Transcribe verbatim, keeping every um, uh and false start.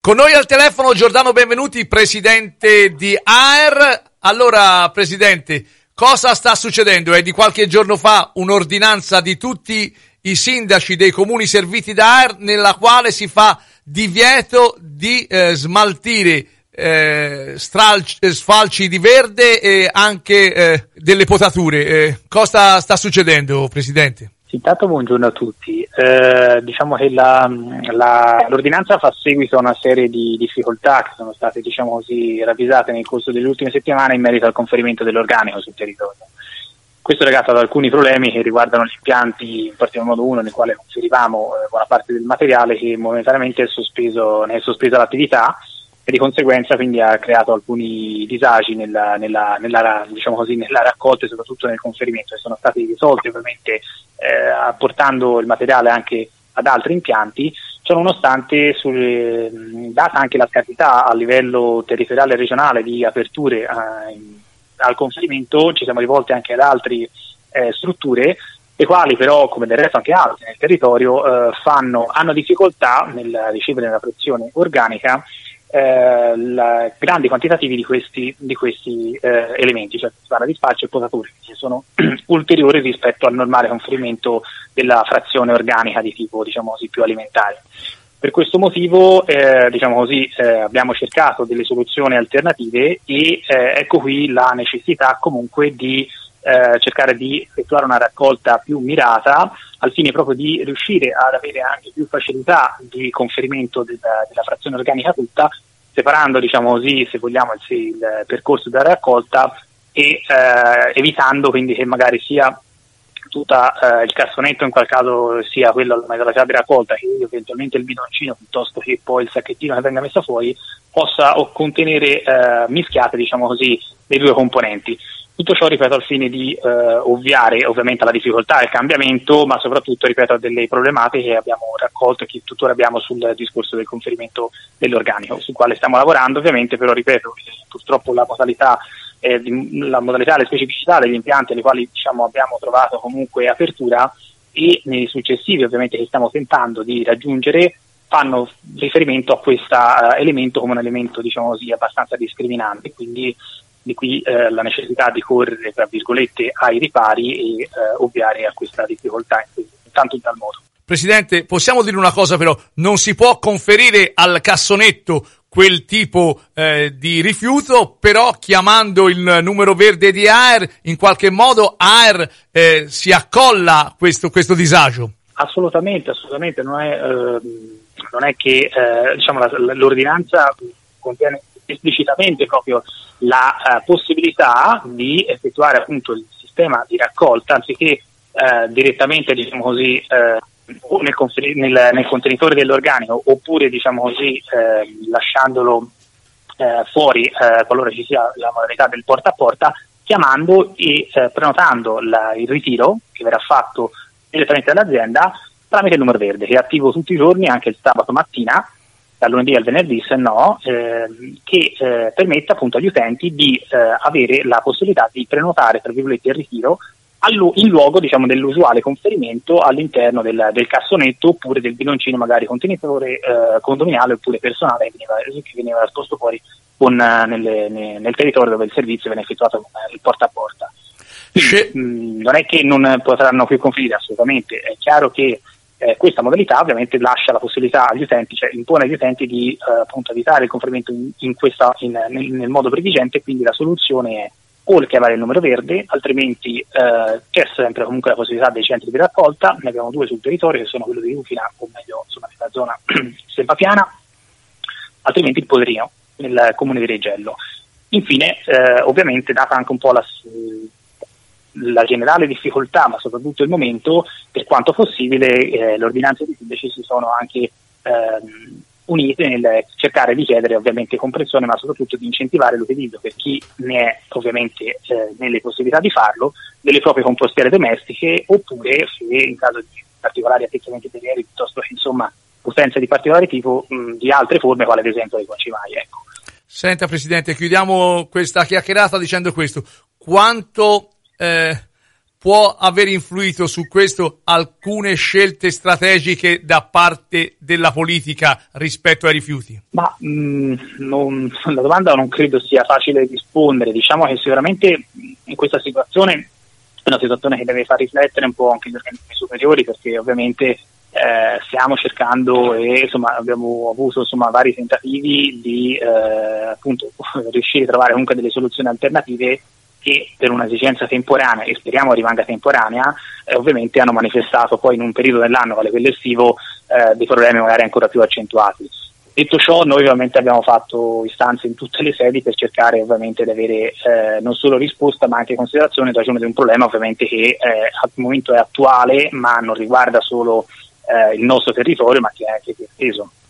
Con noi al telefono Giordano Benvenuti, presidente di A E R. Allora, presidente, cosa sta succedendo? È di qualche giorno fa un'ordinanza di tutti i sindaci dei comuni serviti da A E R nella quale si fa divieto di eh, smaltire eh, stralci, sfalci di verde e anche eh, delle potature. Eh, cosa sta succedendo, presidente? Intanto buongiorno a tutti. Eh, diciamo che la, la, l'ordinanza fa seguito a una serie di difficoltà che sono state, diciamo così, ravvisate nel corso delle ultime settimane in merito al conferimento dell'organico sul territorio. Questo è legato ad alcuni problemi che riguardano gli impianti, in particolar modo uno nel quale conferivamo eh, buona parte del materiale che momentaneamente è sospeso, ne è sospesa l'attività e di conseguenza quindi ha creato alcuni disagi nella, nella, nella, diciamo così, nella raccolta e soprattutto nel conferimento, che sono stati risolti ovviamente eh, portando il materiale anche ad altri impianti. Ciononostante, sul, data anche la scarsità a livello territoriale e regionale di aperture eh, in, al conferimento, ci siamo rivolti anche ad altre eh, strutture, le quali però, come del resto anche altre nel territorio, eh, fanno, hanno difficoltà nel ricevere la frazione organica Eh, la, grandi quantitativi di questi, di questi eh, elementi, cioè si parla di spalci e potature che sono ulteriori rispetto al normale conferimento della frazione organica di tipo, diciamo così, più alimentare. Per questo motivo eh, diciamo così, eh, abbiamo cercato delle soluzioni alternative e eh, ecco qui la necessità comunque di eh, cercare di effettuare una raccolta più mirata al fine proprio di riuscire ad avere anche più facilità di conferimento della, della frazione organica tutta, separando, diciamo così, se vogliamo, il, il percorso della raccolta e eh, evitando quindi che magari sia tutta eh, il cassonetto, in qual caso sia quello della metallità di raccolta, che eventualmente il bidoncino piuttosto che poi il sacchettino che venga messo fuori possa o contenere eh, mischiate, diciamo così, le due componenti. Tutto ciò, ripeto, al fine di eh, ovviare ovviamente alla difficoltà del cambiamento, ma soprattutto, ripeto, a delle problematiche che abbiamo raccolto e che tuttora abbiamo sul discorso del conferimento dell'organico, sul quale stiamo lavorando ovviamente, però ripeto, purtroppo la modalità, eh, la modalità, le specificità degli impianti alle quali, diciamo, abbiamo trovato comunque apertura e nei successivi ovviamente che stiamo tentando di raggiungere fanno riferimento a questo uh, elemento come un elemento, diciamo così, abbastanza discriminante, quindi di qui eh, la necessità di correre, tra virgolette, ai ripari e eh, ovviare a questa difficoltà in, intanto in tal modo. Presidente, possiamo dire una cosa però, non si può conferire al cassonetto quel tipo eh, di rifiuto, però chiamando il numero verde di A E R, in qualche modo A E R eh, si accolla questo, questo disagio? Assolutamente, assolutamente, non è, eh, non è che eh, diciamo la, l'ordinanza contiene esplicitamente proprio la uh, possibilità di effettuare appunto il sistema di raccolta anziché uh, direttamente, diciamo così, uh, nel, confer- nel, nel contenitore dell'organico oppure, diciamo così, uh, lasciandolo uh, fuori uh, qualora ci sia la modalità del porta a porta, chiamando e uh, prenotando la, il ritiro che verrà fatto direttamente dall'azienda tramite il numero verde, che è attivo tutti i giorni, anche il sabato mattina, dal lunedì al venerdì, se no, eh, che eh, permetta appunto agli utenti di eh, avere la possibilità di prenotare, tra virgolette, il ritiro allu- in luogo, diciamo, dell'usuale conferimento all'interno del, del cassonetto oppure del bidoncino, magari contenitore eh, condominiale oppure personale, che veniva, che veniva esposto fuori con, uh, nelle, ne, nel territorio dove il servizio viene effettuato con uh, il porta a porta. Quindi, mh, non è che non potranno più conferire, assolutamente, è chiaro che Eh, questa modalità ovviamente lascia la possibilità agli utenti, cioè impone agli utenti di eh, appunto evitare il conferimento in, in questa, in, nel, nel modo previgente, quindi la soluzione è o il chiamare il numero verde, altrimenti eh, c'è sempre comunque la possibilità dei centri di raccolta, ne abbiamo due sul territorio che sono quello di Rufina, o meglio insomma nella zona Selvapiana, altrimenti il Poderino nel comune di Reggello. Infine eh, ovviamente data anche un po' la la generale difficoltà, ma soprattutto il momento, per quanto possibile eh, le ordinanze dei sindaci si sono anche ehm, unite nel cercare di chiedere ovviamente comprensione, ma soprattutto di incentivare l'utilizzo, per chi ne è ovviamente eh, nelle possibilità di farlo, delle proprie compostiere domestiche, oppure se in caso di particolari attecchimenti terrieri, piuttosto che insomma utenze di particolare tipo, mh, di altre forme, quale ad esempio le concimai. Ecco. Senta Presidente, chiudiamo questa chiacchierata dicendo questo: quanto Eh, può aver influito su questo alcune scelte strategiche da parte della politica rispetto ai rifiuti? Ma mh, non, la domanda non credo sia facile rispondere. Diciamo che sicuramente in questa situazione è una situazione che deve far riflettere un po' anche gli organismi superiori, perché ovviamente eh, stiamo cercando e insomma abbiamo avuto insomma vari tentativi di eh, appunto riuscire a trovare comunque delle soluzioni alternative che per un'esigenza temporanea, e speriamo rimanga temporanea, eh, ovviamente hanno manifestato poi in un periodo dell'anno, quale quello estivo, eh, dei problemi magari ancora più accentuati. Detto ciò, noi ovviamente abbiamo fatto istanze in tutte le sedi per cercare ovviamente di avere eh, non solo risposta ma anche considerazione in ragione di un problema ovviamente che eh, al momento è attuale, ma non riguarda solo eh, il nostro territorio, ma che è anche più esteso.